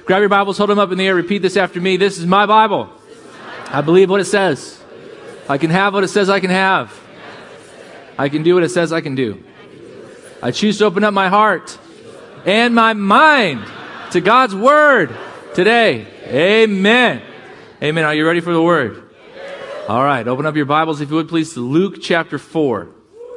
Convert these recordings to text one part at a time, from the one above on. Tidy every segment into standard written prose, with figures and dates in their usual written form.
Grab your Bibles, hold them up in the air, repeat this after me. This is my Bible. I believe what it says. I can have what it says I can have. I can do what it says I can do. I choose to open up my heart and my mind to God's Word today. Amen. Amen. Are you ready for the Word? All right. Open up your Bibles, if you would, please, to Luke chapter 4.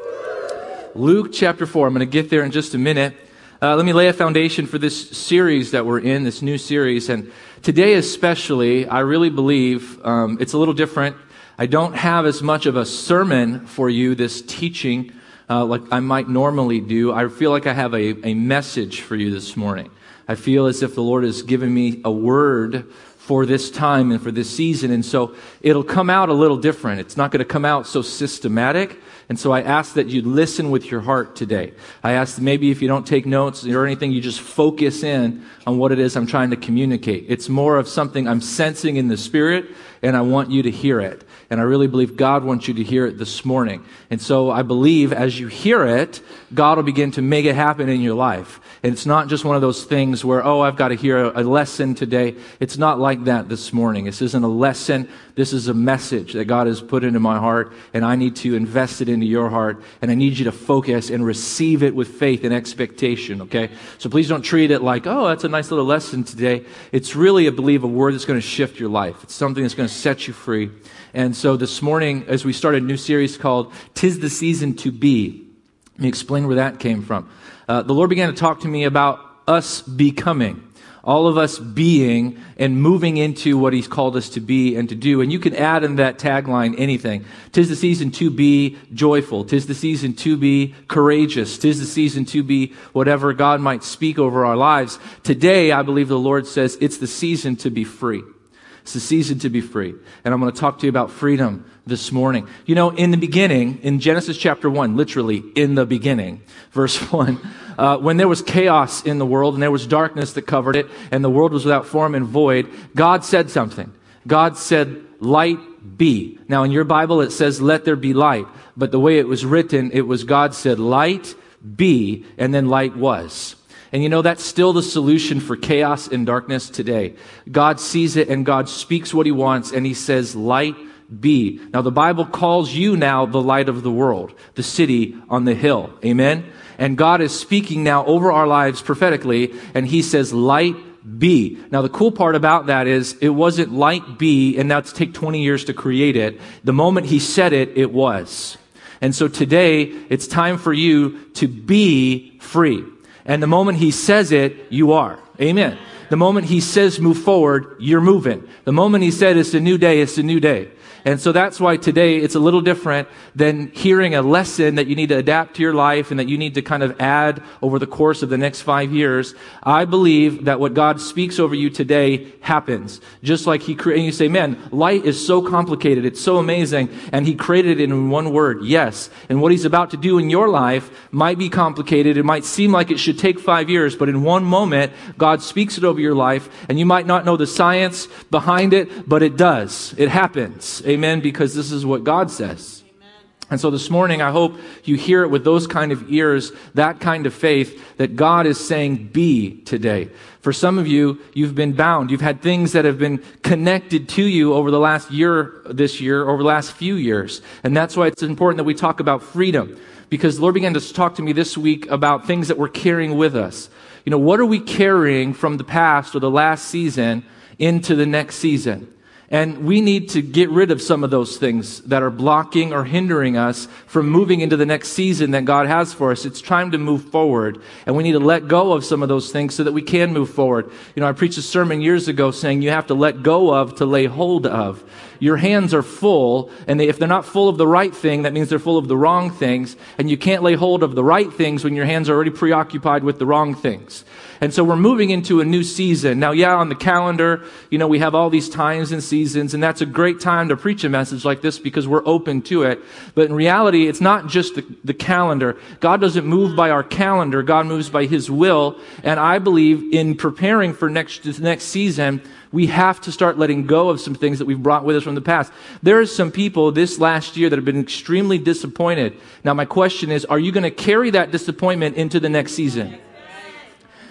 Luke chapter 4. I'm going to get there in just a minute. Let me lay a foundation for this series that we're in, this new series. And today especially, I really believe it's a little different. I don't have as much of a sermon for you, this teaching, like I might normally do. I feel like I have a message for you this morning. I feel as if the Lord has given me a word for this time and for this season. And so it'll come out a little different. It's not going to come out so systematic. And so I ask that you listen with your heart today. I ask that maybe if you don't take notes or anything, you just focus in on what it is I'm trying to communicate. It's more of something I'm sensing in the Spirit, and I want you to hear it. And I really believe God wants you to hear it this morning. And so I believe as you hear it, God will begin to make it happen in your life. And it's not just one of those things where, oh, I've got to hear a lesson today. It's not like that this morning. This isn't a lesson. This is a message that God has put into my heart, and I need to invest it into your heart, and I need you to focus and receive it with faith and expectation, okay? So please don't treat it like, oh, that's a nice little lesson today. It's really, I believe, a word that's going to shift your life. It's something that's going to set you free. And so this morning, as we start a new series called 'Tis the Season to Be, let me explain where that came from. The Lord began to talk to me about us becoming. All of us being and moving into what He's called us to be and to do. And you can add in that tagline anything. 'Tis the season to be joyful. 'Tis the season to be courageous. 'Tis the season to be whatever God might speak over our lives. Today, I believe the Lord says it's the season to be free. It's the season to be free. And I'm going to talk to you about freedom this morning. You know, in the beginning, in Genesis chapter 1, literally in the beginning, verse 1, when there was chaos in the world and there was darkness that covered it and the world was without form and void, God said something. God said, light be. Now in your Bible it says, let there be light. But the way it was written, it was God said, light be, and then light was. And you know, that's still the solution for chaos and darkness today. God sees it and God speaks what He wants and He says, light be. Now the Bible calls you now the light of the world, the city on the hill. Amen? And God is speaking now over our lives prophetically, and He says, light be. Now the cool part about that is it wasn't light be, and now it's take 20 years to create it. The moment He said it, it was. And so today, it's time for you to be free. And the moment He says it, you are. Amen. The moment He says move forward, you're moving. The moment He said it's a new day, it's a new day. And so that's why today it's a little different than hearing a lesson that you need to adapt to your life and that you need to kind of add over the course of the next 5 years. I believe that what God speaks over you today happens. Just like He created, and you say, man, light is so complicated. It's so amazing. And He created it in one word, yes. And what He's about to do in your life might be complicated. It might seem like it should take 5 years, but in one moment, God speaks it over your life, and you might not know the science behind it, but it does. It happens. Amen, because this is what God says. Amen. And so this morning, I hope you hear it with those kind of ears, that kind of faith, that God is saying be today. For some of you, you've been bound. You've had things that have been connected to you over the last year, this year, over the last few years. And that's why it's important that we talk about freedom. Because the Lord began to talk to me this week about things that we're carrying with us. You know, what are we carrying from the past or the last season into the next season? And we need to get rid of some of those things that are blocking or hindering us from moving into the next season that God has for us. It's time to move forward. And we need to let go of some of those things so that we can move forward. You know, I preached a sermon years ago saying you have to let go of to lay hold of. Your hands are full, and if they're not full of the right thing, that means they're full of the wrong things. And you can't lay hold of the right things when your hands are already preoccupied with the wrong things. And so we're moving into a new season. Now, yeah, on the calendar, you know, we have all these times and seasons, and that's a great time to preach a message like this because we're open to it. But in reality, it's not just the calendar. God doesn't move by our calendar. God moves by His will. And I believe in preparing for this next season, we have to start letting go of some things that we've brought with us from the past. There are some people this last year that have been extremely disappointed. Now, my question is, are you going to carry that disappointment into the next season?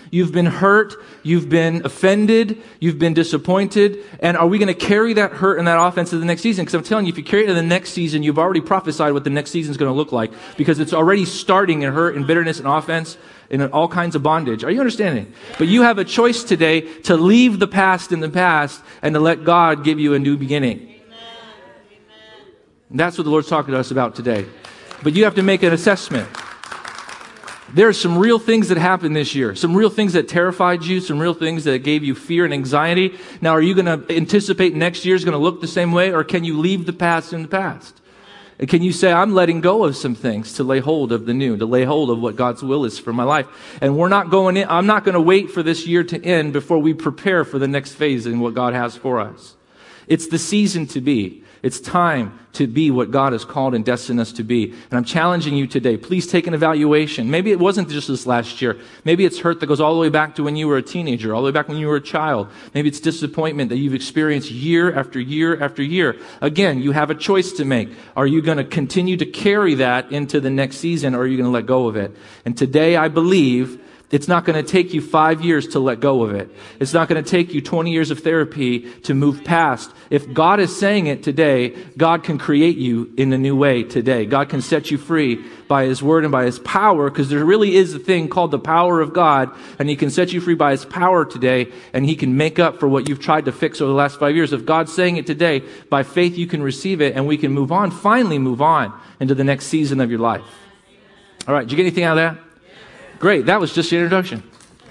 You've been hurt. You've been offended. You've been disappointed. And are we going to carry that hurt and that offense to the next season? Because I'm telling you, if you carry it to the next season, you've already prophesied what the next season is going to look like, because it's already starting in hurt and bitterness and offense and all kinds of bondage. Are you understanding? But you have a choice today to leave the past in the past and to let God give you a new beginning. And that's what the Lord's talking to us about today. But you have to make an assessment. There are some real things that happened this year, some real things that terrified you, some real things that gave you fear and anxiety. Now, are you going to anticipate next year is going to look the same way, or can you leave the past in the past? And can you say, I'm letting go of some things to lay hold of the new, to lay hold of what God's will is for my life? And I'm not going to wait for this year to end before we prepare for the next phase in what God has for us. It's the season to be. It's time to be what God has called and destined us to be. And I'm challenging you today. Please take an evaluation. Maybe it wasn't just this last year. Maybe it's hurt that goes all the way back to when you were a teenager, all the way back when you were a child. Maybe it's disappointment that you've experienced year after year after year. Again, you have a choice to make. Are you going to continue to carry that into the next season, or are you going to let go of it? And today, I believe it's not going to take you 5 years to let go of it. It's not going to take you 20 years of therapy to move past. If God is saying it today, God can create you in a new way today. God can set you free by His Word and by His power, because there really is a thing called the power of God, and He can set you free by His power today, and He can make up for what you've tried to fix over the last 5 years. If God's saying it today, by faith you can receive it, and we can move on, finally move on into the next season of your life. All right, did you get anything out of that? Great, that was just the introduction.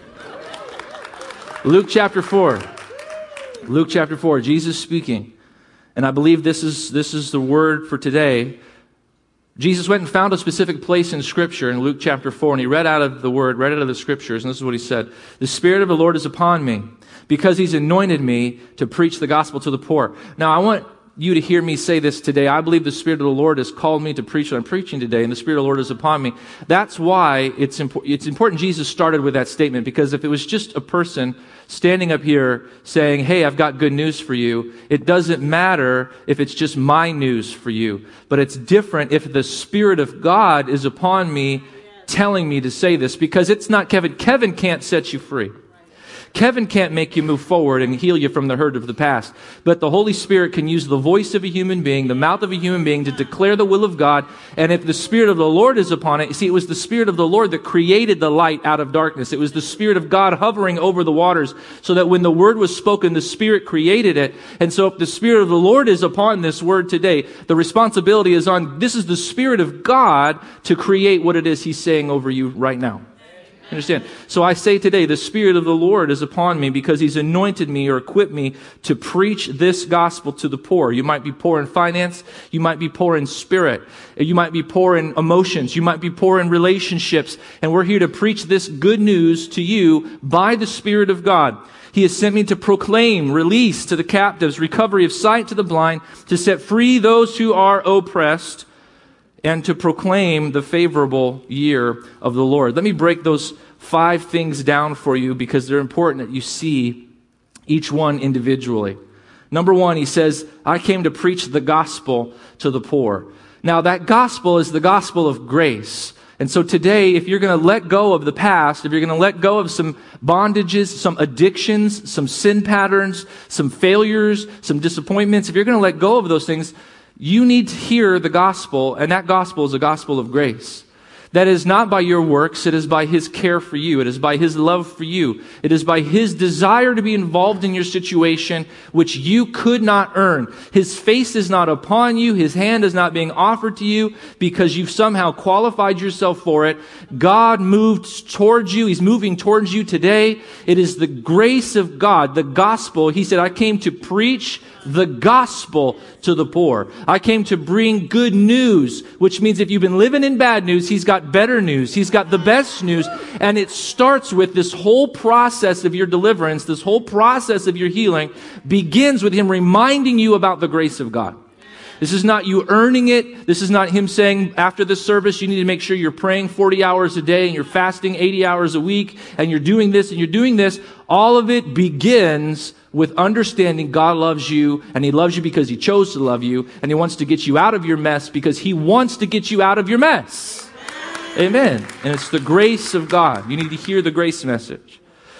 Luke chapter 4. Luke chapter 4, Jesus speaking. And I believe this is the word for today. Jesus went and found a specific place in Scripture in Luke chapter 4, and He read out of the word, read out of the Scriptures, and this is what He said. The Spirit of the Lord is upon me, because He's anointed me to preach the gospel to the poor. Now, I want you to hear me say this today. I believe the Spirit of the Lord has called me to preach what I'm preaching today, and the Spirit of the Lord is upon me. That's why it's important Jesus started with that statement, because if it was just a person standing up here saying, hey, I've got good news for you, it doesn't matter if it's just my news for you. But it's different if the Spirit of God is upon me telling me to say this, because it's not Kevin. Kevin can't set you free. Kevin can't make you move forward and heal you from the hurt of the past. But the Holy Spirit can use the voice of a human being, the mouth of a human being, to declare the will of God. And if the Spirit of the Lord is upon it, see, it was the Spirit of the Lord that created the light out of darkness. It was the Spirit of God hovering over the waters, so that when the word was spoken, the Spirit created it. And so if the Spirit of the Lord is upon this word today, the responsibility is on, this is the Spirit of God to create what it is He's saying over you right now. Understand? So I say today, the Spirit of the Lord is upon me, because He's anointed me or equipped me to preach this gospel to the poor. You might be poor in finance. You might be poor in spirit. You might be poor in emotions. You might be poor in relationships. And we're here to preach this good news to you by the Spirit of God. He has sent me to proclaim release to the captives, recovery of sight to the blind, to set free those who are oppressed, and to proclaim the favorable year of the Lord. Let me break those 5 things down for you, because they're important that you see each one individually. Number 1, He says, I came to preach the gospel to the poor. Now, that gospel is the gospel of grace. And so today, if you're going to let go of the past, if you're going to let go of some bondages, some addictions, some sin patterns, some failures, some disappointments, if you're going to let go of those things, you need to hear the gospel, and that gospel is a gospel of grace. That is not by your works, it is by His care for you. It is by His love for you. It is by His desire to be involved in your situation, which you could not earn. His face is not upon you. His hand is not being offered to you because you've somehow qualified yourself for it. God moved towards you. He's moving towards you today. It is the grace of God, the gospel. He said, I came to preach the gospel to the poor. I came to bring good news, which means if you've been living in bad news, He's got better news. He's got the best news. And it starts with this whole process of your deliverance, this whole process of your healing begins with Him reminding you about the grace of God. This is not you earning it. This is not Him saying after the service, you need to make sure you're praying 40 hours a day and you're fasting 80 hours a week and you're doing this and you're doing this. All of it begins with understanding God loves you, and He loves you because He chose to love you, and He wants to get you out of your mess because He wants to get you out of your mess. Amen. And it's the grace of God. You need to hear the grace message.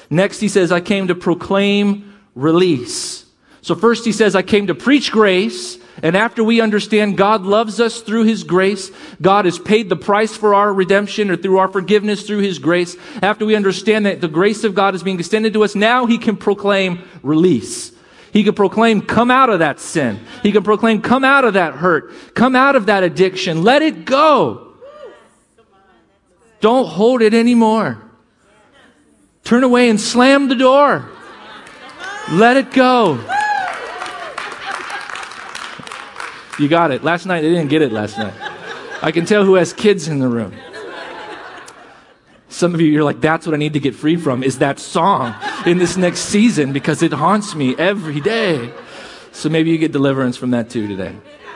Next, he says, I came to proclaim release. So first he says, I came to preach grace. And after we understand God loves us through His grace, God has paid the price for our redemption or through our forgiveness through His grace. After we understand that the grace of God is being extended to us, now He can proclaim release. He can proclaim, come out of that sin. He can proclaim, come out of that hurt. Come out of that addiction. Let it go. Don't hold it anymore. Turn away and slam the door. Let it go. You got it. Last night, they didn't get it last night. I can tell who has kids in the room. Some of you, you're like, that's what I need to get free from, is that song in this next season, because it haunts me every day. So maybe you get deliverance from that too today.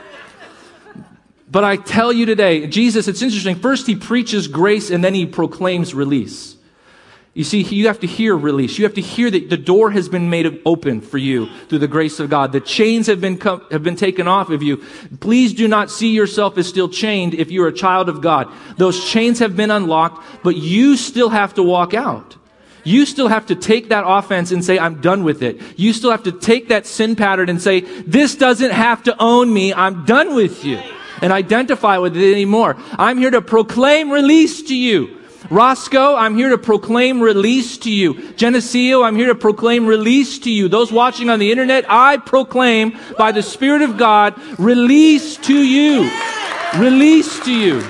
But I tell you today, Jesus, it's interesting. First, He preaches grace and then He proclaims release. You see, you have to hear release. You have to hear that the door has been made open for you through the grace of God. The chains have been taken off of you. Please do not see yourself as still chained if you're a child of God. Those chains have been unlocked, but you still have to walk out. You still have to take that offense and say, I'm done with it. You still have to take that sin pattern and say, this doesn't have to own me. I'm done with you. And identify with it anymore. I'm here to proclaim release to you. Roscoe, I'm here to proclaim release to you. Geneseo, I'm here to proclaim release to you. Those watching on the internet, I proclaim by the Spirit of God, release to you. Release to you.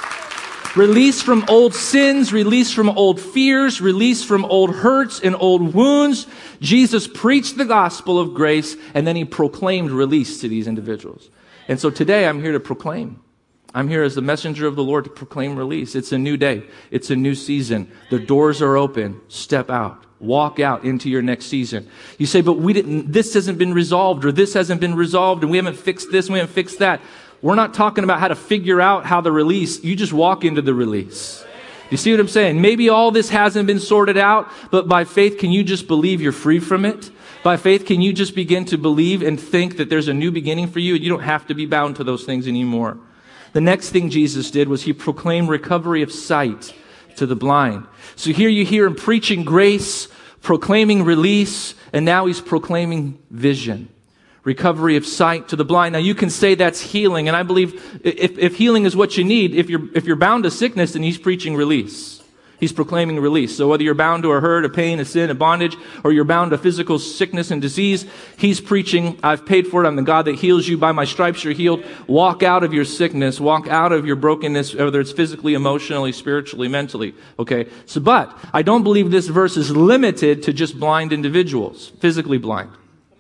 Release from old sins, release from old fears, release from old hurts and old wounds. Jesus preached the gospel of grace, and then He proclaimed release to these individuals. And so today I'm here to proclaim. I'm here as the messenger of the Lord to proclaim release. It's a new day. It's a new season. The doors are open. Step out. Walk out into your next season. You say, but this hasn't been resolved, or this hasn't been resolved, and we haven't fixed this, and we haven't fixed that. We're not talking about how to figure out how the release. You just walk into the release. You see what I'm saying? Maybe all this hasn't been sorted out, but by faith, can you just believe you're free from it? By faith, can you just begin to believe and think that there's a new beginning for you, and you don't have to be bound to those things anymore? The next thing Jesus did was He proclaimed recovery of sight to the blind. So here you hear Him preaching grace, proclaiming release, and now He's proclaiming vision. Recovery of sight to the blind. Now you can say that's healing, and I believe if healing is what you need, if you're bound to sickness, then He's preaching release. He's proclaiming release. So whether you're bound to a hurt, a pain, a sin, a bondage, or you're bound to physical sickness and disease, He's preaching, I've paid for it. I'm the God that heals you. By my stripes you're healed. Walk out of your sickness. Walk out of your brokenness, whether it's physically, emotionally, spiritually, mentally. Okay? So, but I don't believe this verse is limited to just blind individuals, physically blind.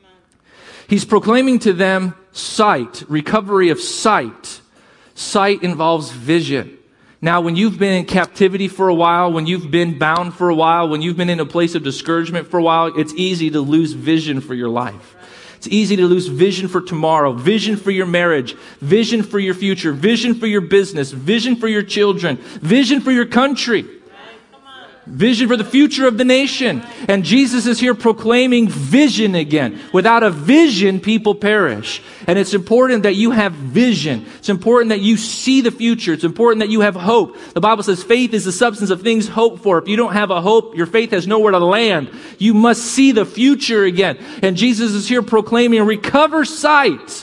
He's proclaiming to them sight, recovery of sight. Sight involves vision. Now, when you've been in captivity for a while, when you've been bound for a while, when you've been in a place of discouragement for a while, it's easy to lose vision for your life. It's easy to lose vision for tomorrow, vision for your marriage, vision for your future, vision for your business, vision for your children, vision for your country. Vision for the future of the nation. And Jesus is here proclaiming vision again. Without a vision, people perish. And it's important that you have vision. It's important that you see the future. It's important that you have hope. The Bible says faith is the substance of things hoped for. If you don't have a hope, your faith has nowhere to land. You must see the future again. And Jesus is here proclaiming recover sight.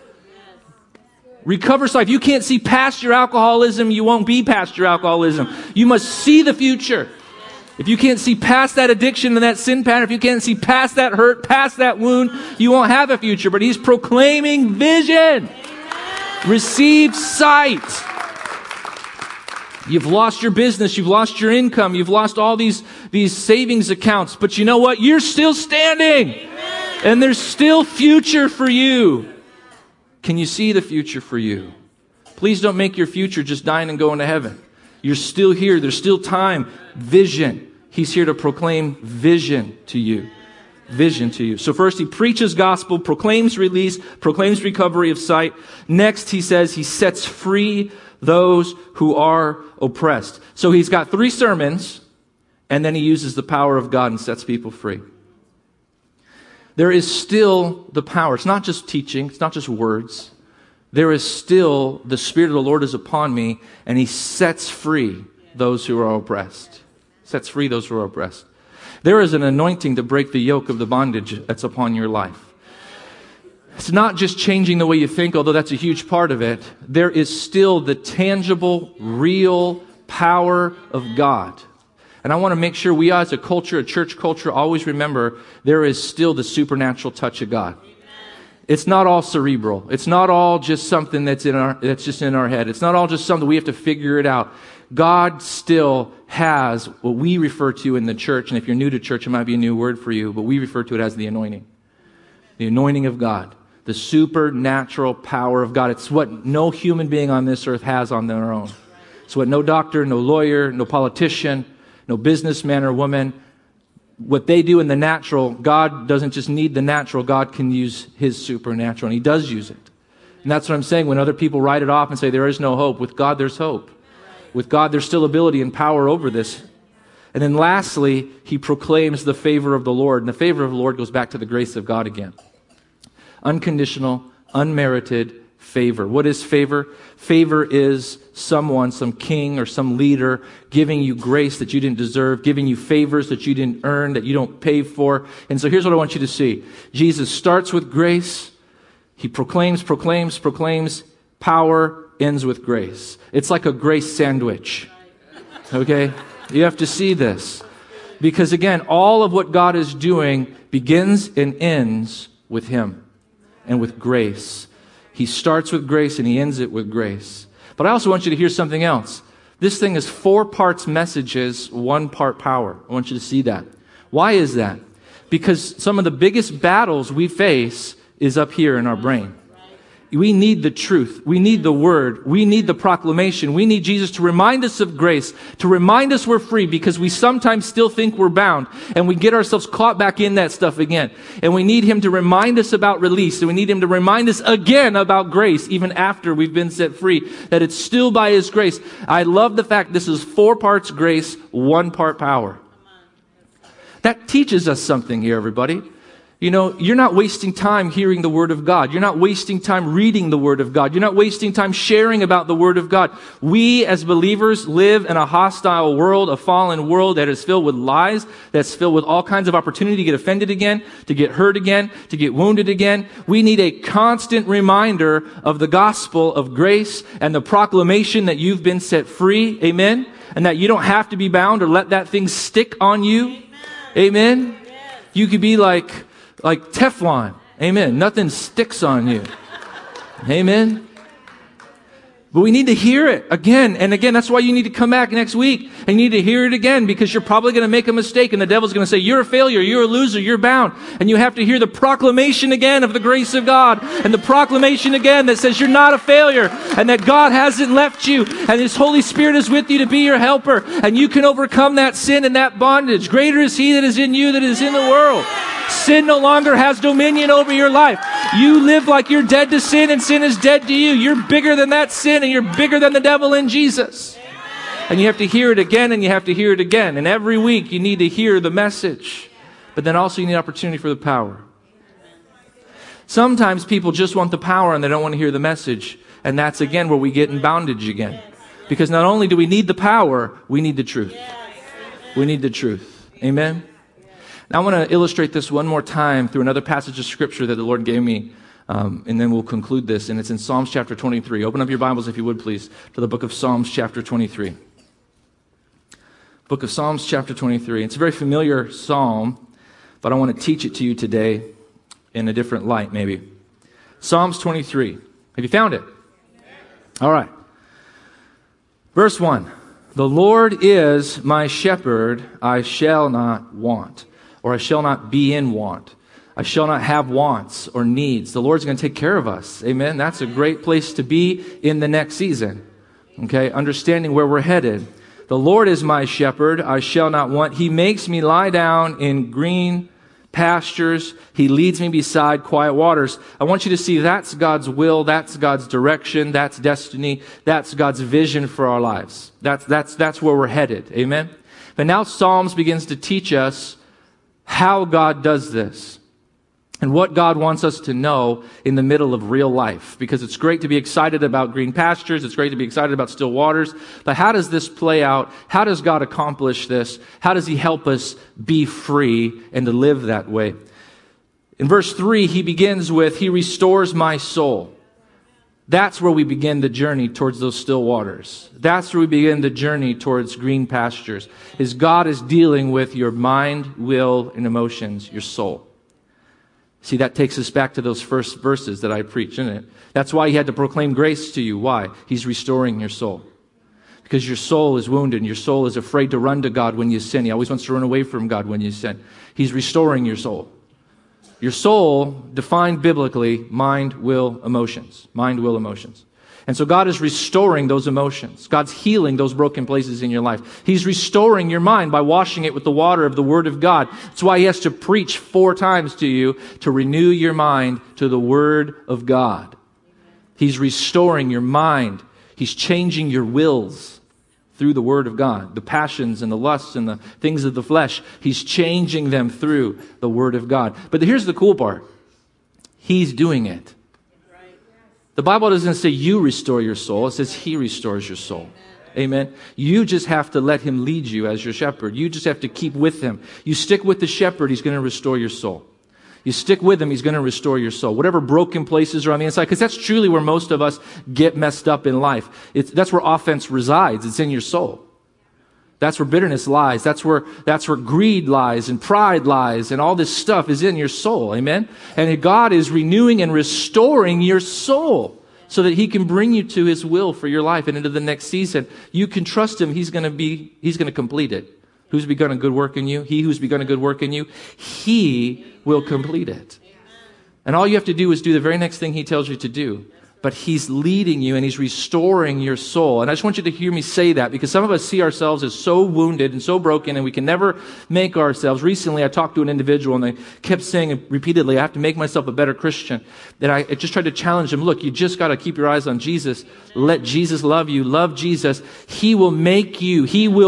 Recover sight. If you can't see past your alcoholism, you won't be past your alcoholism. You must see the future. If you can't see past that addiction and that sin pattern, if you can't see past that hurt, past that wound, you won't have a future. But He's proclaiming vision. Receive sight. You've lost your business. You've lost your income. You've lost all these savings accounts. But you know what? You're still standing. And there's still future for you. Can you see the future for you? Please don't make your future just dying and going to heaven. You're still here. There's still time. Vision. He's here to proclaim vision to you. Vision to you. So first He preaches gospel, proclaims release, proclaims recovery of sight. Next He says He sets free those who are oppressed. So He's got 3 sermons, and then He uses the power of God and sets people free. There is still the power. It's not just teaching. It's not just words. There is still the Spirit of the Lord is upon me, and He sets free those who are oppressed. Sets free those who are oppressed. There is an anointing to break the yoke of the bondage that's upon your life. It's not just changing the way you think, although that's a huge part of it. There is still the tangible, real power of God. And I want to make sure we as a culture, a church culture, always remember there is still the supernatural touch of God. It's not all cerebral. It's not all just something that's just in our head. It's not all just something we have to figure it out. God still has what we refer to in the church, and if you're new to church, it might be a new word for you, but we refer to it as the anointing. The anointing of God. The supernatural power of God. It's what no human being on this earth has on their own. It's what no doctor, no lawyer, no politician, no businessman or woman, what they do in the natural, God doesn't just need the natural, God can use His supernatural, and He does use it. And that's what I'm saying when other people write it off and say there is no hope. With God, there's hope. With God, there's still ability and power over this. And then lastly, He proclaims the favor of the Lord. And the favor of the Lord goes back to the grace of God again. Unconditional, unmerited favor. What is favor? Favor is someone, some king or some leader giving you grace that you didn't deserve, giving you favors that you didn't earn, that you don't pay for. And so here's what I want you to see. Jesus starts with grace. He proclaims power, ends with grace. It's like a grace sandwich. Okay? You have to see this. Because again, all of what God is doing begins and ends with Him and with grace. He starts with grace and He ends it with grace. But I also want you to hear something else. This thing is 4 parts messages, 1 part power. I want you to see that. Why is that? Because some of the biggest battles we face is up here in our brain. We need the truth. We need the word. We need the proclamation. We need Jesus to remind us of grace, to remind us we're free, because we sometimes still think we're bound and we get ourselves caught back in that stuff again. And we need Him to remind us about release, and we need Him to remind us again about grace, even after we've been set free, that it's still by His grace. I love the fact this is 4 parts grace, 1 part power. That teaches us something here, everybody. You know, you're not wasting time hearing the Word of God. You're not wasting time reading the Word of God. You're not wasting time sharing about the Word of God. We as believers live in a hostile world, a fallen world that is filled with lies, that's filled with all kinds of opportunity to get offended again, to get hurt again, to get wounded again. We need a constant reminder of the gospel of grace and the proclamation that you've been set free. Amen? And that you don't have to be bound or let that thing stick on you. Amen? You could be like Teflon. Amen. Nothing sticks on you. Amen. But we need to hear it again and again. That's why you need to come back next week and you need to hear it again, because you're probably going to make a mistake and the devil's going to say, you're a failure, you're a loser, you're bound. And you have to hear the proclamation again of the grace of God, and the proclamation again that says you're not a failure and that God hasn't left you and His Holy Spirit is with you to be your helper, and you can overcome that sin and that bondage. Greater is He that is in you than is in the world. Sin no longer has dominion over your life. You live like you're dead to sin, and sin is dead to you. You're bigger than that sin, and you're bigger than the devil in Jesus. And you have to hear it again, and you have to hear it again. And every week you need to hear the message. But then also you need opportunity for the power. Sometimes people just want the power and they don't want to hear the message. And that's again where we get in bondage again. Because not only do we need the power, we need the truth. We need the truth. Amen? Now I want to illustrate this one more time through another passage of Scripture that the Lord gave me, and then we'll conclude this. And it's in Psalms chapter 23. Open up your Bibles, if you would, please, to the book of Psalms chapter 23. Book of Psalms chapter 23. It's a very familiar psalm, but I want to teach it to you today in a different light, maybe. Psalms 23. Have you found it? All right. Verse 1. The Lord is my shepherd, I shall not want. Or I shall not be in want. I shall not have wants or needs. The Lord's going to take care of us. Amen. That's a great place to be in the next season. Okay. Understanding where we're headed. The Lord is my shepherd. I shall not want. He makes me lie down in green pastures. He leads me beside quiet waters. I want you to see that's God's will. That's God's direction. That's destiny. That's God's vision for our lives. That's where we're headed. Amen. But now Psalms begins to teach us how God does this. and what God wants us to know in the middle of real life. Because it's great to be excited about green pastures. It's great to be excited about still waters. But how does this play out? How does God accomplish this? How does he help us be free and to live that way? In verse 3, he begins with, he restores my soul. That's where we begin the journey towards those still waters. That's where we begin the journey towards green pastures. Is God is dealing with your mind, will, and emotions, your soul. See, that takes us back to those first verses that I preached, isn't it? That's why he had to proclaim grace to you. Why? He's restoring your soul. Because your soul is wounded and your soul is afraid to run to God when you sin. He always wants to run away from God when you sin. He's restoring your soul. Your soul, defined biblically, mind, will, emotions. Mind, will, emotions. And so God is restoring those emotions. God's healing those broken places in your life. He's restoring your mind by washing it with the water of the Word of God. That's why he has to preach 4 times to you to renew your mind to the Word of God. He's restoring your mind. He's changing your wills through the Word of God. The passions and the lusts and the things of the flesh. He's changing them through the Word of God. But here's the cool part. He's doing it. The Bible doesn't say you restore your soul. It says he restores your soul. Amen. You just have to let him lead you as your shepherd. You just have to keep with him. You stick with the shepherd, he's going to restore your soul. You stick with him, he's going to restore your soul. Whatever broken places are on the inside, because that's truly where most of us get messed up in life. That's where offense resides. It's in your soul. That's where bitterness lies. That's where greed lies and pride lies and all this stuff is in your soul. Amen? And God is renewing and restoring your soul so that he can bring you to his will for your life and into the next season. You can trust him. He's going to complete it. Who's begun a good work in you? He who's begun a good work in you, he will complete it. And all you have to do is do the very next thing he tells you to do. But he's leading you and he's restoring your soul. And I just want you to hear me say that because some of us see ourselves as so wounded and so broken and we can never make ourselves. Recently, I talked to an individual and they kept saying repeatedly, I have to make myself a better Christian. And I just tried to challenge him. Look, you just got to keep your eyes on Jesus. Let Jesus love you. Love Jesus. He will make you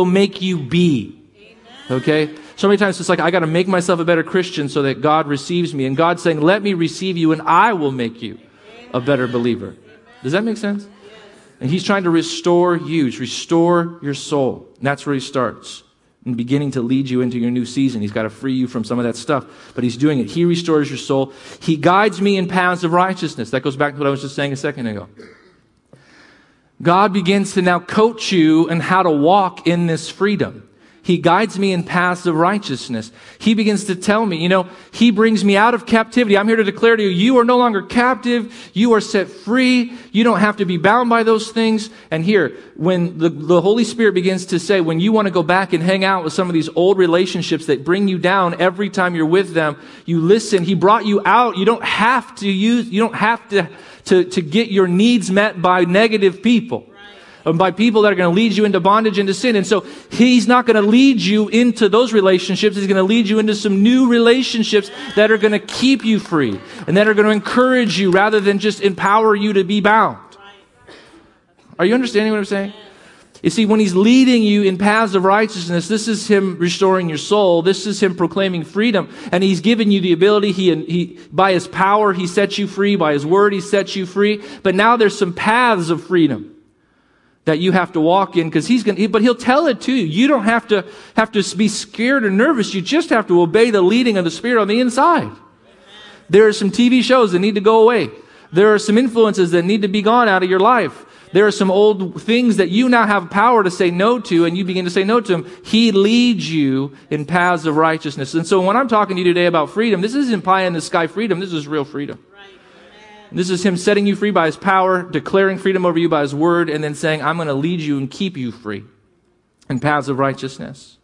be. Okay? So many times it's like, I got to make myself a better Christian so that God receives me. And God's saying, let me receive you and I will make you a better believer. Does that make sense? And he's trying to restore you, restore your soul. And that's where he starts. And beginning to lead you into your new season. He's got to free you from some of that stuff. But he's doing it. He restores your soul. He guides me in paths of righteousness. That goes back to what I was just saying a second ago. God begins to now coach you in how to walk in this freedom. He guides me in paths of righteousness. He begins to tell me, he brings me out of captivity. I'm here to declare to you, you are no longer captive. You are set free. You don't have to be bound by those things. And here, when the Holy Spirit begins to say, when you want to go back and hang out with some of these old relationships that bring you down every time you're with them, you listen. He brought you out. You don't have to get your needs met by negative people. By people that are going to lead you into bondage, into sin. And so he's not going to lead you into those relationships. He's going to lead you into some new relationships that are going to keep you free and that are going to encourage you rather than just empower you to be bound. Are you understanding what I'm saying? You see, when he's leading you in paths of righteousness, this is him restoring your soul. This is him proclaiming freedom. And he's given you the ability. He by his power, he sets you free. By his word, he sets you free. But now there's some paths of freedom that you have to walk in because but he'll tell it to you. You don't have to be scared or nervous. You just have to obey the leading of the Spirit on the inside. There are some TV shows that need to go away. There are some influences that need to be gone out of your life. There are some old things that you now have power to say no to, and you begin to say no to him. He leads you in paths of righteousness. And so when I'm talking to you today about freedom, this isn't pie in the sky freedom. This is real freedom. This is him setting you free by his power, declaring freedom over you by his word, and then saying, I'm going to lead you and keep you free in paths of righteousness.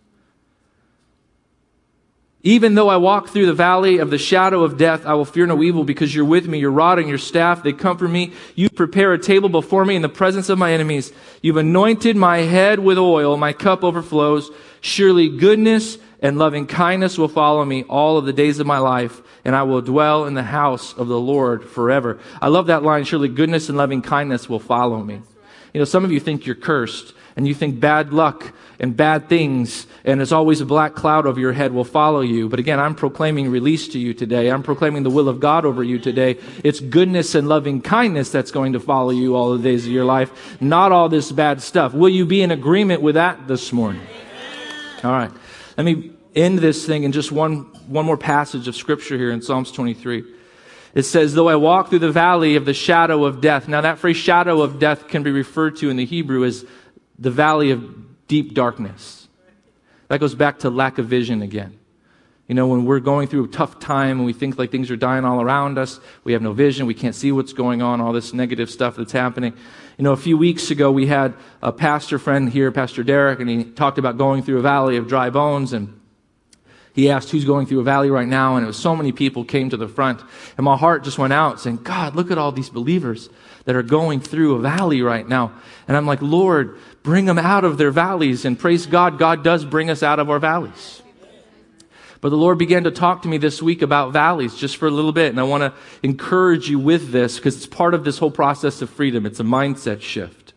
Even though I walk through the valley of the shadow of death, I will fear no evil because you're with me. Your rod and your staff, they comfort me. You prepare a table before me in the presence of my enemies. You've anointed my head with oil. My cup overflows. Surely goodness and loving kindness will follow me all of the days of my life, and I will dwell in the house of the Lord forever. I love that line, surely goodness and loving kindness will follow me. Some of you think you're cursed, and you think bad luck and bad things, and it's always a black cloud over your head will follow you. But again, I'm proclaiming release to you today. I'm proclaiming the will of God over you today. It's goodness and loving kindness that's going to follow you all the days of your life, not all this bad stuff. Will you be in agreement with that this morning? All right. Let me end this thing in just one more passage of Scripture here in Psalms 23. It says, though I walk through the valley of the shadow of death. Now that phrase shadow of death can be referred to in the Hebrew as the valley of deep darkness. That goes back to lack of vision again. You know, when we're going through a tough time and we think like things are dying all around us, we have no vision, we can't see what's going on, all this negative stuff that's happening. You know, a few weeks ago we had a pastor friend here, Pastor Derek, and he talked about going through a valley of dry bones, and he asked who's going through a valley right now, and it was so many people came to the front. And my heart just went out saying, God, look at all these believers that are going through a valley right now. And I'm like, Lord, bring them out of their valleys. And praise God, God does bring us out of our valleys. But the Lord began to talk to me this week about valleys just for a little bit. And I want to encourage you with this because it's part of this whole process of freedom. It's a mindset shift.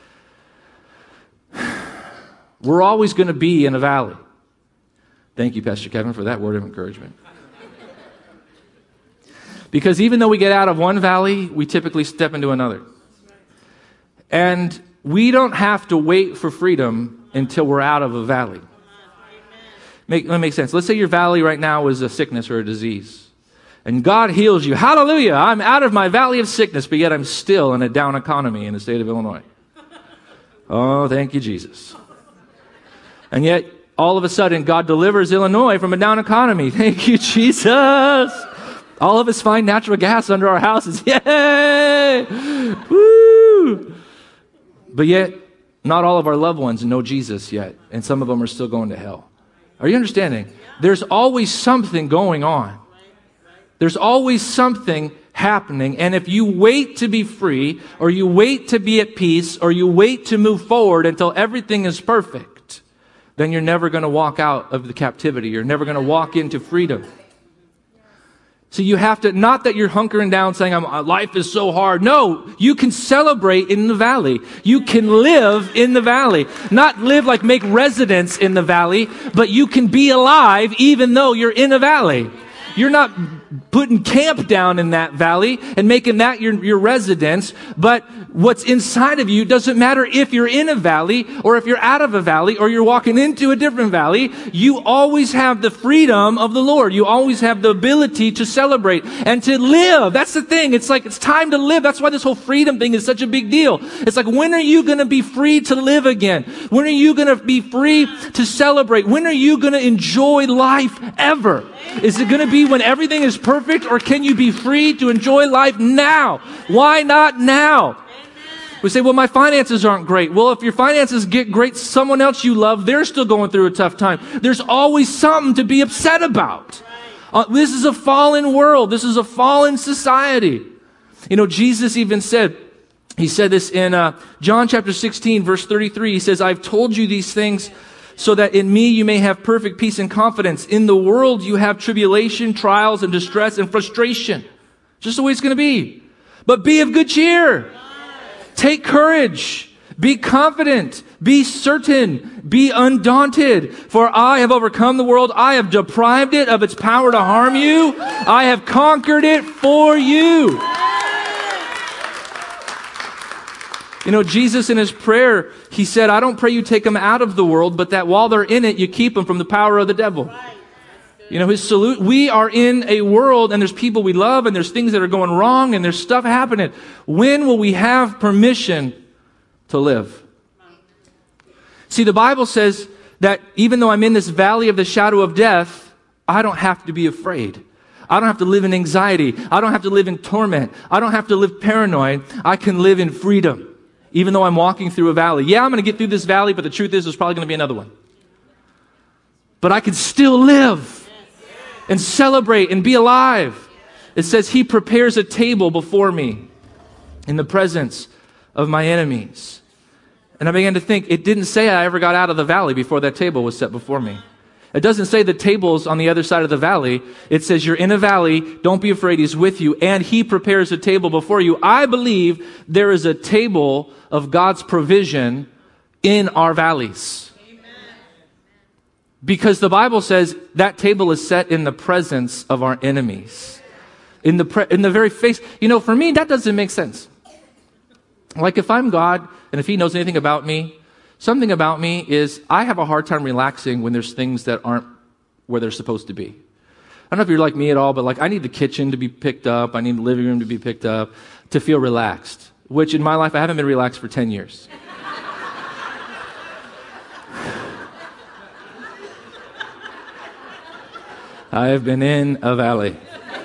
We're always going to be in a valley. Thank you, Pastor Kevin, for that word of encouragement. Because even though we get out of one valley, we typically step into another. And we don't have to wait for freedom until we're out of a valley. Let me make sense. Let's say your valley right now is a sickness or a disease. And God heals you. Hallelujah! I'm out of my valley of sickness, but yet I'm still in a down economy in the state of Illinois. Oh, thank you, Jesus. And yet, all of a sudden, God delivers Illinois from a down economy. Thank you, Jesus. All of us find natural gas under our houses. Yay! Woo! But yet, not all of our loved ones know Jesus yet. And some of them are still going to hell. Are you understanding? There's always something going on. There's always something happening. And if you wait to be free, or you wait to be at peace, or you wait to move forward until everything is perfect, then you're never going to walk out of the captivity. You're never going to walk into freedom. So you have to, not that you're hunkering down saying, life is so hard. No, you can celebrate in the valley. You can live in the valley. Not live like make residence in the valley, but you can be alive even though you're in a valley. You're not putting camp down in that valley and making that your residence, but what's inside of you doesn't matter if you're in a valley or if you're out of a valley or you're walking into a different valley. You always have the freedom of the Lord. You always have the ability to celebrate and to live. That's the thing. It's like it's time to live. That's why this whole freedom thing is such a big deal. It's like, when are you going to be free to live again? When are you going to be free to celebrate? When are you going to enjoy life ever? Is it going to be when everything is perfect, or can you be free to enjoy life now? Why not now? We say, well, my finances aren't great. Well, if your finances get great, someone else you love, they're still going through a tough time. There's always something to be upset about. This is a fallen world. This is a fallen society. You know, Jesus even said, he said this in John chapter 16, verse 33. He says, I've told you these things so that in me you may have perfect peace and confidence. In the world you have tribulation, trials, and distress, and frustration. Just the way it's going to be. But be of good cheer. Take courage. Be confident. Be certain. Be undaunted. For I have overcome the world. I have deprived it of its power to harm you. I have conquered it for you. You know, Jesus in his prayer, he said, I don't pray you take them out of the world, but that while they're in it, you keep them from the power of the devil. You know, his salute, we are in a world and there's people we love and there's things that are going wrong and there's stuff happening. When will we have permission to live? See, the Bible says that even though I'm in this valley of the shadow of death, I don't have to be afraid. I don't have to live in anxiety. I don't have to live in torment. I don't have to live paranoid. I can live in freedom. Even though I'm walking through a valley. Yeah, I'm going to get through this valley, but the truth is there's probably going to be another one. But I can still live and celebrate and be alive. It says he prepares a table before me in the presence of my enemies. And I began to think, it didn't say I ever got out of the valley before that table was set before me. It doesn't say the table's on the other side of the valley. It says you're in a valley, don't be afraid, he's with you, and he prepares a table before you. I believe there is a table of God's provision in our valleys. Because the Bible says that table is set in the presence of our enemies. In the very face. You know, for me, that doesn't make sense. Like if I'm God, and if he knows anything about me, something about me is I have a hard time relaxing when there's things that aren't where they're supposed to be. I don't know if you're like me at all, but like I need the kitchen to be picked up. I need the living room to be picked up to feel relaxed, which in my life, I haven't been relaxed for 10 years. I have been in a valley.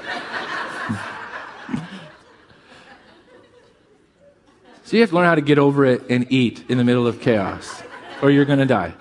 So you have to learn how to get over it and eat in the middle of chaos, or you're going to die.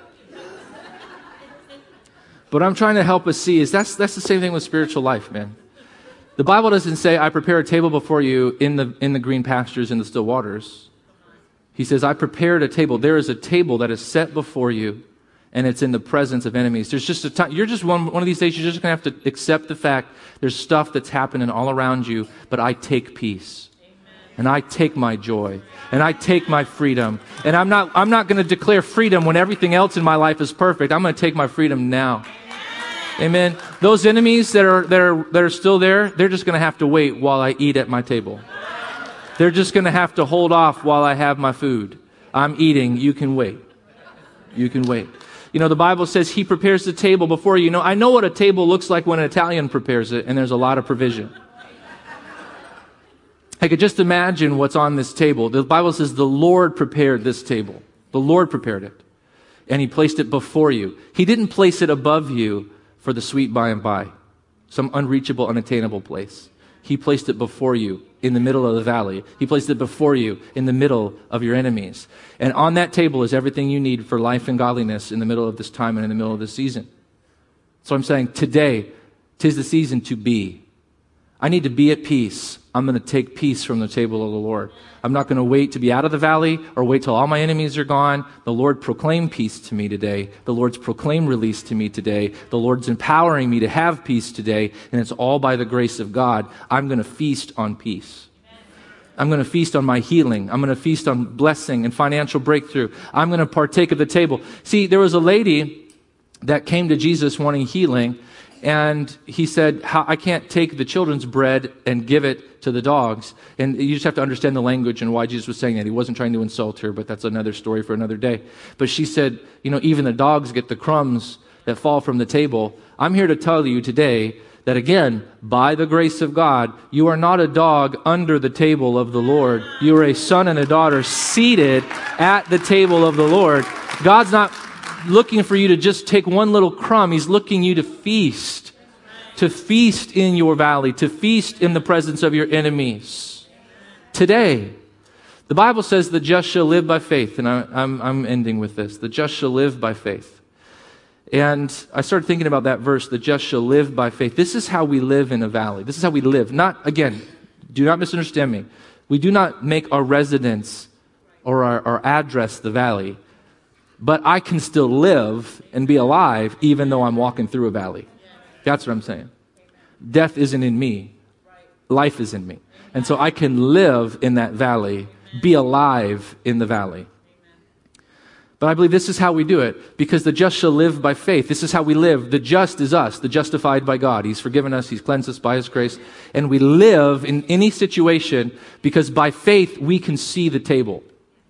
But I'm trying to help us see is that's the same thing with spiritual life, man. The Bible doesn't say, I prepare a table before you in the green pastures, in the still waters. He says, I prepared a table. There is a table that is set before you, and it's in the presence of enemies. There's just a time, you're just one of these days, you're just going to have to accept the fact there's stuff that's happening all around you, but I take peace. And I take my joy, and I take my freedom. And I'm not going to declare freedom when everything else in my life is perfect. I'm going to take my freedom now. Amen. Those enemies that are still there, they're just going to have to wait while I eat at my table. They're just going to have to hold off while I have my food. I'm eating. You can wait. You can wait. You know, the Bible says he prepares the table before you. I know what a table looks like when an Italian prepares it, and there's a lot of provision. I could just imagine what's on this table. The Bible says the Lord prepared this table. The Lord prepared it. And he placed it before you. He didn't place it above you for the sweet by and by, some unreachable, unattainable place. He placed it before you in the middle of the valley. He placed it before you in the middle of your enemies. And on that table is everything you need for life and godliness in the middle of this time and in the middle of this season. So I'm saying today, 'tis the season to be. I need to be at peace. I'm going to take peace from the table of the Lord. I'm not going to wait to be out of the valley or wait till all my enemies are gone. The Lord proclaimed peace to me today. The Lord's proclaimed release to me today. The Lord's empowering me to have peace today. And it's all by the grace of God. I'm going to feast on peace. I'm going to feast on my healing. I'm going to feast on blessing and financial breakthrough. I'm going to partake of the table. See, there was a lady that came to Jesus wanting healing. And he said, I can't take the children's bread and give it to the dogs. And you just have to understand the language and why Jesus was saying that. He wasn't trying to insult her, but that's another story for another day. But she said, even the dogs get the crumbs that fall from the table. I'm here to tell you today that again, by the grace of God, you are not a dog under the table of the Lord. You are a son and a daughter seated at the table of the Lord. God's not looking for you to just take one little crumb. He's looking you to feast in your valley, to feast in the presence of your enemies. Today, the Bible says the just shall live by faith, and I'm ending with this. The just shall live by faith. And I started thinking about that verse, the just shall live by faith. This is how we live in a valley. This is how we live. Again, do not misunderstand me. We do not make our residence or our address the valley. But I can still live and be alive even though I'm walking through a valley. That's what I'm saying. Death isn't in me. Life is in me. And so I can live in that valley, be alive in the valley. But I believe this is how we do it, because the just shall live by faith. This is how we live. The just is us, the justified by God. He's forgiven us. He's cleansed us by His grace. And we live in any situation because by faith we can see the table.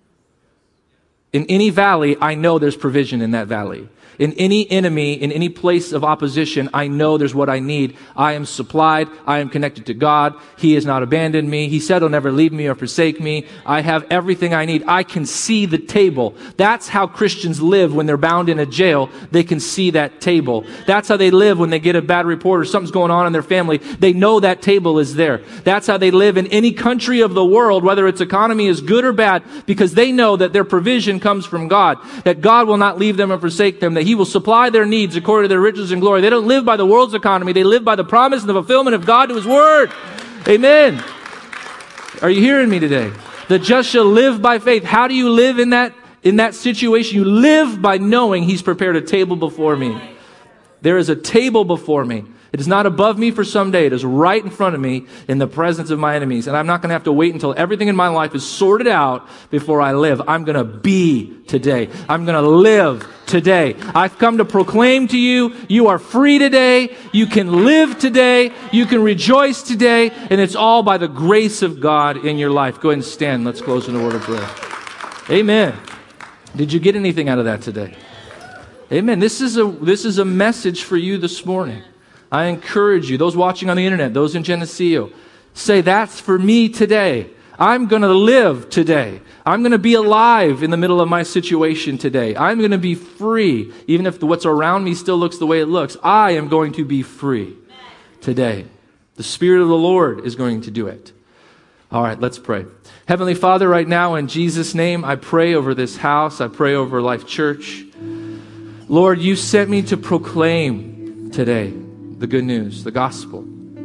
In any valley, I know there's provision in that valley. In any enemy, in any place of opposition, I know there's what I need. I am supplied. I am connected to God. He has not abandoned me. He said He'll never leave me or forsake me. I have everything I need. I can see the table. That's how Christians live when they're bound in a jail. They can see that table. That's how they live when they get a bad report or something's going on in their family. They know that table is there. That's how they live in any country of the world, whether its economy is good or bad, because they know that their provision comes from God, that God will not leave them or forsake them, that He will supply their needs according to their riches and glory. They don't live by the world's economy. They live by the promise and the fulfillment of God to His Word. Amen. Are you hearing me today? The just shall live by faith. How do you live in that situation? You live by knowing He's prepared a table before me. There is a table before me. It is not above me for someday. It is right in front of me in the presence of my enemies. And I'm not going to have to wait until everything in my life is sorted out before I live. I'm going to be today. I'm going to live today. I've come to proclaim to you, you are free today. You can live today. You can rejoice today. And it's all by the grace of God in your life. Go ahead and stand. Let's close in a word of prayer. Amen. Did you get anything out of that today? Amen. This is a message for you this morning. I encourage you, those watching on the internet, those in Geneseo, say, that's for me today. I'm going to live today. I'm going to be alive in the middle of my situation today. I'm going to be free. Even if what's around me still looks the way it looks, I am going to be free today. The Spirit of the Lord is going to do it. All right, let's pray. Heavenly Father, right now in Jesus' name, I pray over this house. I pray over Life Church. Lord, you sent me to proclaim today the good news, the gospel.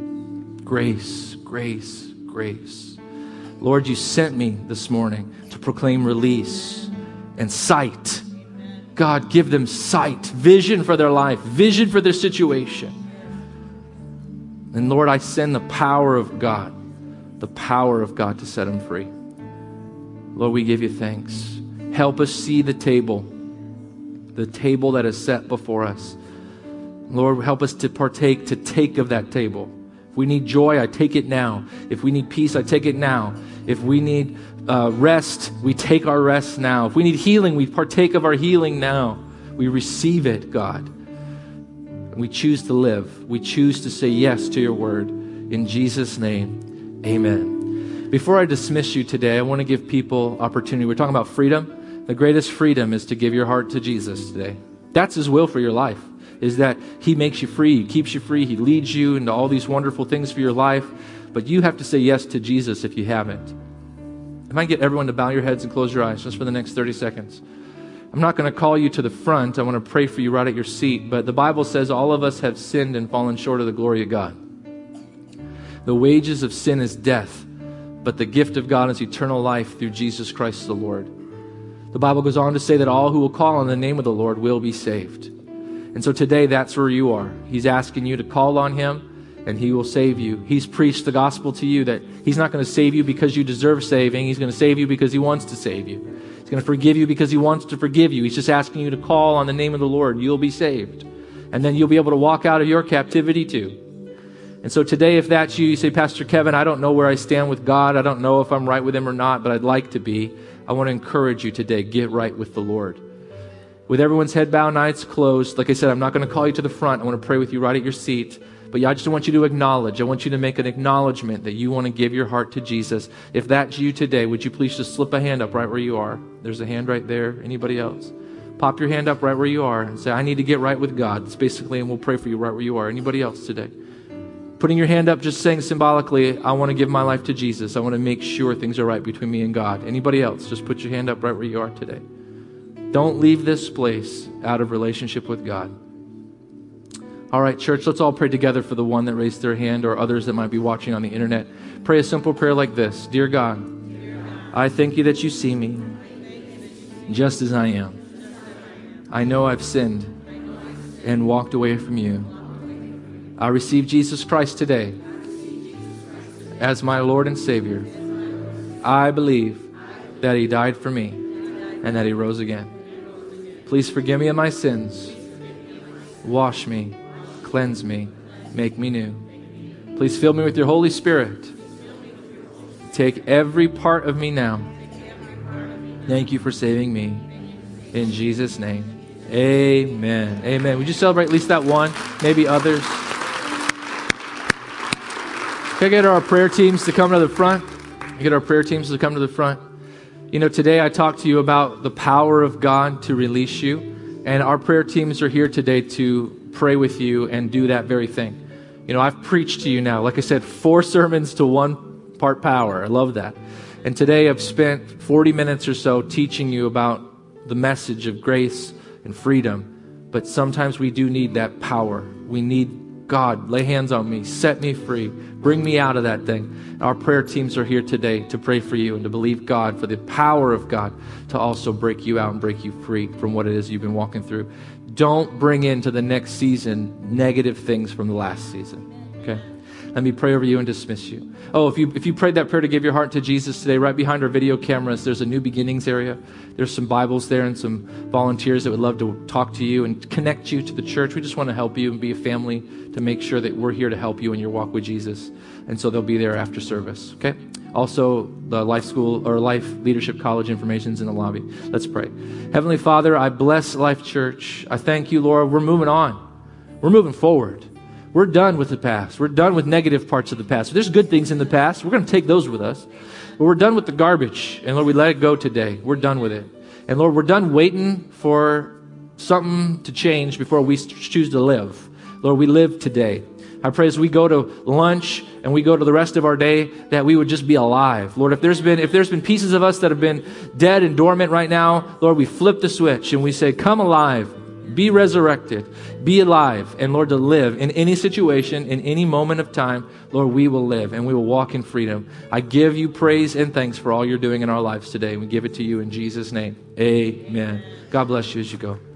Grace, grace, grace. Lord, you sent me this morning to proclaim release and sight. God, give them sight, vision for their life, vision for their situation. And Lord, I send the power of God to set them free. Lord, we give you thanks. Help us see the table that is set before us. Lord, help us to partake, to take of that table. If we need joy, I take it now. If we need peace, I take it now. If we need rest, we take our rest now. If we need healing, we partake of our healing now. We receive it, God. And we choose to live. We choose to say yes to your word. In Jesus' name, amen. Before I dismiss you today, I want to give people opportunity. We're talking about freedom. The greatest freedom is to give your heart to Jesus today. That's his will for your life, is that he makes you free, he keeps you free, he leads you into all these wonderful things for your life. But you have to say yes to Jesus if you haven't. I might get everyone to bow your heads and close your eyes just for the next 30 seconds. I'm not going to call you to the front. I want to pray for you right at your seat. But the Bible says all of us have sinned and fallen short of the glory of God. The wages of sin is death, but the gift of God is eternal life through Jesus Christ the Lord. The Bible goes on to say that all who will call on the name of the Lord will be saved. And so today, that's where you are. He's asking you to call on him, and he will save you. He's preached the gospel to you that he's not going to save you because you deserve saving. He's going to save you because he wants to save you. He's going to forgive you because he wants to forgive you. He's just asking you to call on the name of the Lord. You'll be saved. And then you'll be able to walk out of your captivity too. And so today, if that's you, you say, Pastor Kevin, I don't know where I stand with God. I don't know if I'm right with him or not, but I'd like to be. I want to encourage you today, get right with the Lord. With everyone's head bowed and eyes closed, like I said, I'm not going to call you to the front. I want to pray with you right at your seat. But I just want you to acknowledge. I want you to make an acknowledgement that you want to give your heart to Jesus. If that's you today, would you please just slip a hand up right where you are? There's a hand right there. Anybody else? Pop your hand up right where you are and say, I need to get right with God. It's basically, and we'll pray for you right where you are. Anybody else today? Putting your hand up, just saying symbolically, I want to give my life to Jesus. I want to make sure things are right between me and God. Anybody else? Just put your hand up right where you are today. Don't leave this place out of relationship with God. All right, church, let's all pray together for the one that raised their hand or others that might be watching on the internet. Pray a simple prayer like this. Dear God, I thank you that you see me just as I am. I know I've sinned and walked away from you. I receive Jesus Christ today as my Lord and Savior. I believe that he died for me and that he rose again. Please forgive me of my sins. Wash me, cleanse me, make me new. Please fill me with your Holy Spirit. Take every part of me now. Thank you for saving me. In Jesus' name, amen. Amen. Would you celebrate at least that one, maybe others? Can I get our prayer teams to come to the front? Get our prayer teams to come to the front. You know, today I talked to you about the power of God to release you. And our prayer teams are here today to pray with you and do that very thing. You know, I've preached to you now, like I said, 4 sermons to 1 part power. I love that. And today I've spent 40 minutes or so teaching you about the message of grace and freedom. But sometimes we do need that power. We need God, lay hands on me, set me free, bring me out of that thing. Our prayer teams are here today to pray for you and to believe God for the power of God to also break you out and break you free from what it is you've been walking through. Don't bring into the next season negative things from the last season. Okay? Let me pray over you and dismiss you. Oh, if you prayed that prayer to give your heart to Jesus today, right behind our video cameras, there's a New Beginnings area. There's some Bibles there and some volunteers that would love to talk to you and connect you to the church. We just want to help you and be a family to make sure that we're here to help you in your walk with Jesus. And so they'll be there after service, okay? Also, the Life School or Life Leadership College information's in the lobby. Let's pray. Heavenly Father, I bless Life Church. I thank you, Lord. We're moving on. We're moving forward. We're done with the past. We're done with negative parts of the past. There's good things in the past. We're going to take those with us. But we're done with the garbage. And Lord, we let it go today. We're done with it. And Lord, we're done waiting for something to change before we choose to live. Lord, we live today. I pray as we go to lunch and we go to the rest of our day that we would just be alive. Lord, if there's been pieces of us that have been dead and dormant right now, Lord, we flip the switch and we say, come alive. Be resurrected, be alive, and Lord, to live in any situation, in any moment of time, Lord, we will live and we will walk in freedom. I give you praise and thanks for all you're doing in our lives today. We give it to you in Jesus' name. Amen. God bless you as you go.